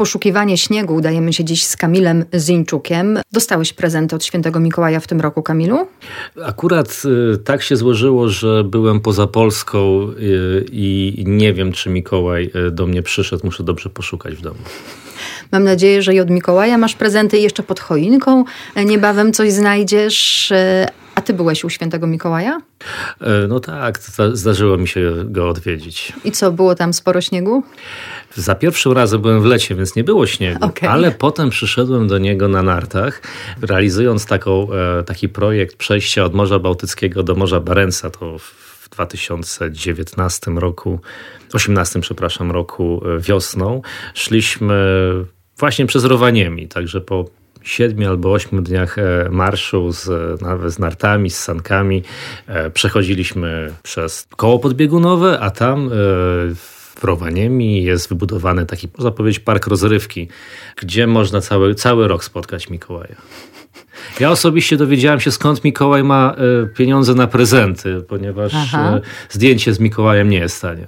poszukiwanie śniegu udajemy się dziś z Kamilem Zińczukiem. Dostałeś prezenty od świętego Mikołaja w tym roku, Kamilu? Akurat tak się złożyło, że byłem poza Polską i nie wiem, czy Mikołaj do mnie przyszedł. Muszę dobrze poszukać w domu. Mam nadzieję, że i od Mikołaja masz prezenty i jeszcze pod choinką niebawem coś znajdziesz. A ty byłeś u świętego Mikołaja? No tak, zdarzyło mi się go odwiedzić. I co, było tam sporo śniegu? Za pierwszym razem byłem w lecie, więc nie było śniegu, ale potem przyszedłem do niego na nartach, realizując taki projekt przejścia od Morza Bałtyckiego do Morza Barentsa. To w 2019 roku, 18 wiosną, szliśmy właśnie przez Rovaniemi, także po 7 albo 8 dniach marszu z nartami, z sankami przechodziliśmy przez koło podbiegunowe, a tam w Rovaniemi jest wybudowany taki, można powiedzieć, park rozrywki, gdzie można cały rok spotkać Mikołaja. Ja osobiście dowiedziałem się, skąd Mikołaj ma pieniądze na prezenty, ponieważ zdjęcie z Mikołajem nie jest tanie.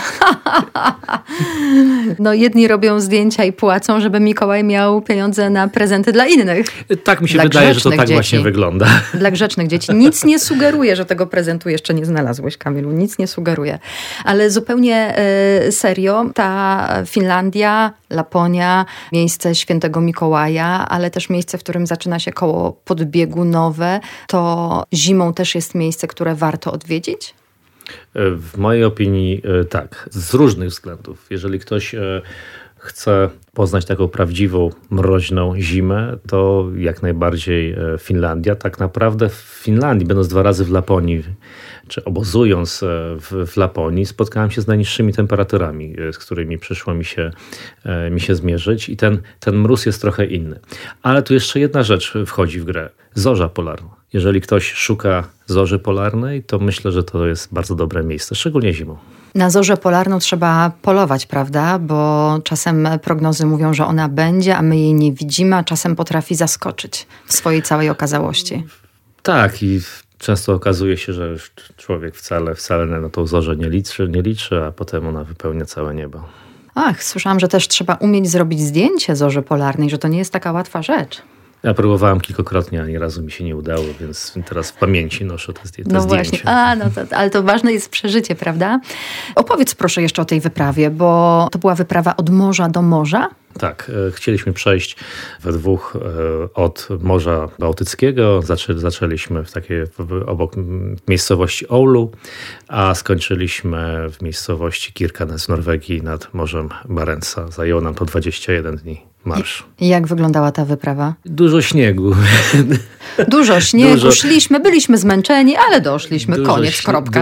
No jedni robią zdjęcia i płacą, żeby Mikołaj miał pieniądze na prezenty dla innych. Tak mi się wydaje, że to tak właśnie wygląda. Dla grzecznych dzieci. Nic nie sugeruje, że tego prezentu jeszcze nie znalazłeś, Kamilu. Nic nie sugeruje. Ale zupełnie serio, ta Finlandia, Laponia, miejsce świętego Mikołaja, ale też miejsce, w którym zaczyna się koło podbiegunowe, to zimą też jest miejsce, które warto odwiedzić? W mojej opinii tak, z różnych względów. Jeżeli ktoś chce poznać taką prawdziwą, mroźną zimę, to jak najbardziej Finlandia. Tak naprawdę w Finlandii, będąc 2 razy w Laponii, czy obozując w Laponii, spotkałem się z najniższymi temperaturami, z którymi przyszło mi się zmierzyć i ten mróz jest trochę inny. Ale tu jeszcze jedna rzecz wchodzi w grę. Zorza polarna. Jeżeli ktoś szuka zorzy polarnej, to myślę, że to jest bardzo dobre miejsce, szczególnie zimą. Na zorzę polarną trzeba polować, prawda? Bo czasem prognozy mówią, że ona będzie, a my jej nie widzimy, a czasem potrafi zaskoczyć w swojej całej okazałości. Tak, i często okazuje się, że człowiek wcale na tą zorzę nie liczy, a potem ona wypełnia całe niebo. Ach, słyszałam, że też trzeba umieć zrobić zdjęcie zorzy polarnej, że to nie jest taka łatwa rzecz. Ja próbowałem kilkakrotnie, a ani razu mi się nie udało, więc teraz w pamięci noszę te zdjęcia. No właśnie, ale to ważne jest przeżycie, prawda? Opowiedz proszę jeszcze o tej wyprawie, bo to była wyprawa od morza do morza. Tak, chcieliśmy przejść we dwóch od Morza Bałtyckiego. Zaczęliśmy obok miejscowości Oulu, a skończyliśmy w miejscowości Kirkenes w Norwegii nad Morzem Barentsa. Zajęło nam to 21 dni marszu. I jak wyglądała ta wyprawa? Dużo śniegu. Dużo śniegu, szliśmy, byliśmy zmęczeni, ale doszliśmy, koniec, kropka.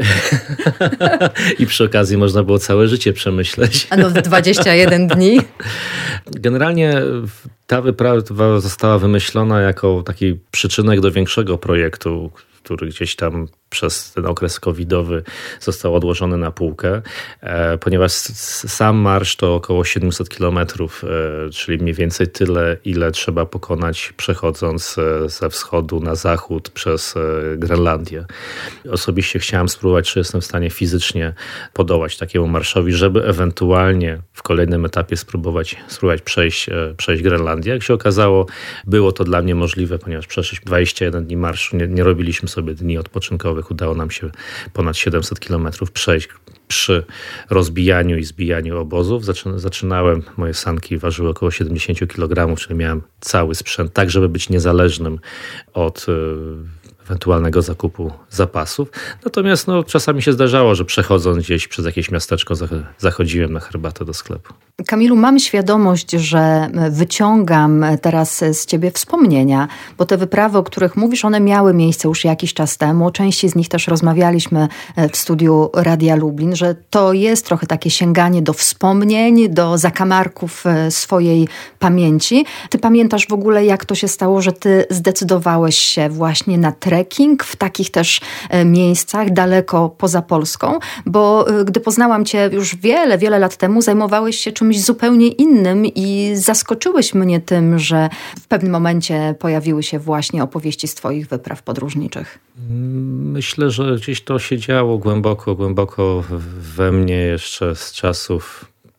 I przy okazji można było całe życie przemyśleć. A no 21 dni. Generalnie ta wyprawa została wymyślona jako taki przyczynek do większego projektu, który gdzieś tam przez ten okres covidowy został odłożony na półkę, ponieważ sam marsz to około 700 kilometrów, czyli mniej więcej tyle, ile trzeba pokonać przechodząc ze wschodu na zachód przez Grenlandię. Osobiście chciałem spróbować, czy jestem w stanie fizycznie podołać takiemu marszowi, żeby ewentualnie w kolejnym etapie spróbować przejść Grenlandię. Jak się okazało, było to dla mnie możliwe, ponieważ przeszliśmy 21 dni marszu, nie robiliśmy sobie dni odpoczynkowych. Udało nam się ponad 700 kilometrów przejść przy rozbijaniu i zbijaniu obozów. Moje sanki ważyły około 70 kg, czyli miałem cały sprzęt, tak żeby być niezależnym od ewentualnego zakupu zapasów. Natomiast czasami się zdarzało, że przechodząc gdzieś przez jakieś miasteczko zachodziłem na herbatę do sklepu. Kamilu, mam świadomość, że wyciągam teraz z ciebie wspomnienia, bo te wyprawy, o których mówisz, one miały miejsce już jakiś czas temu. O części z nich też rozmawialiśmy w studiu Radia Lublin, że to jest trochę takie sięganie do wspomnień, do zakamarków swojej pamięci. Ty pamiętasz w ogóle, jak to się stało, że ty zdecydowałeś się właśnie na trekking w takich też miejscach daleko poza Polską? Bo gdy poznałam cię już wiele lat temu, zajmowałeś się czymś zupełnie innym i zaskoczyłeś mnie tym, że w pewnym momencie pojawiły się właśnie opowieści z twoich wypraw podróżniczych. Myślę, że gdzieś to się działo głęboko we mnie jeszcze z czasów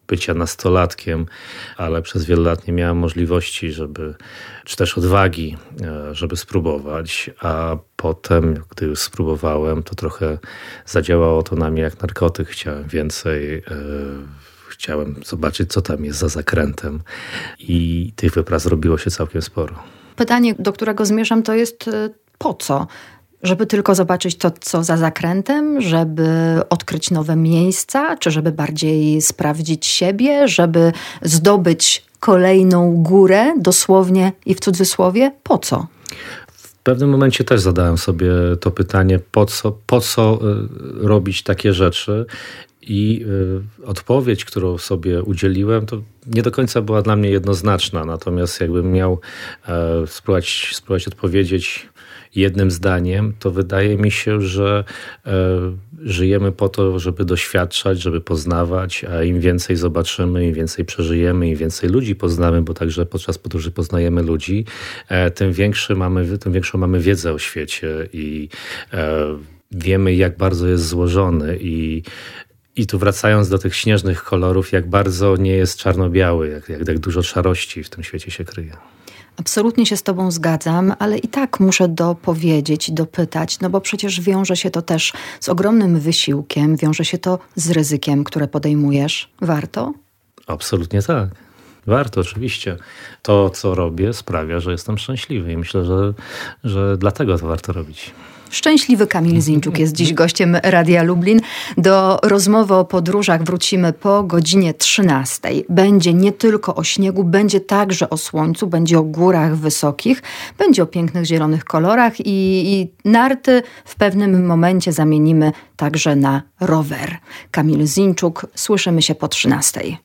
bycia nastolatkiem, ale przez wiele lat nie miałem możliwości, czy też odwagi, żeby spróbować, a potem, gdy już spróbowałem, to trochę zadziałało to na mnie jak narkotyk. Chciałem więcej, chciałem zobaczyć, co tam jest za zakrętem i tych wypraw zrobiło się całkiem sporo. Pytanie, do którego zmierzam, to jest po co? Żeby tylko zobaczyć to, co za zakrętem, żeby odkryć nowe miejsca, czy żeby bardziej sprawdzić siebie, żeby zdobyć kolejną górę, dosłownie i w cudzysłowie? Po co? W pewnym momencie też zadałem sobie to pytanie, po co robić takie rzeczy? I odpowiedź, którą sobie udzieliłem, to nie do końca była dla mnie jednoznaczna. Natomiast jakbym miał spróbować odpowiedzieć jednym zdaniem, to wydaje mi się, że żyjemy po to, żeby doświadczać, żeby poznawać, a im więcej zobaczymy, im więcej przeżyjemy, im więcej ludzi poznamy, bo także podczas podróży poznajemy ludzi, tym większą mamy wiedzę o świecie i wiemy, jak bardzo jest złożony i tu wracając do tych śnieżnych kolorów, jak bardzo nie jest czarno-biały, jak dużo szarości w tym świecie się kryje. Absolutnie się z tobą zgadzam, ale i tak muszę dopowiedzieć, dopytać, no bo przecież wiąże się to też z ogromnym wysiłkiem, wiąże się to z ryzykiem, które podejmujesz. Warto? Absolutnie tak. Warto, oczywiście. To, co robię, sprawia, że jestem szczęśliwy i myślę, że dlatego to warto robić. Szczęśliwy Kamil Zyńczuk jest dziś gościem Radia Lublin. Do rozmowy o podróżach wrócimy po godzinie 13. Będzie nie tylko o śniegu, będzie także o słońcu, będzie o górach wysokich, będzie o pięknych zielonych kolorach i narty w pewnym momencie zamienimy także na rower. Kamil Zyńczuk, słyszymy się po 13.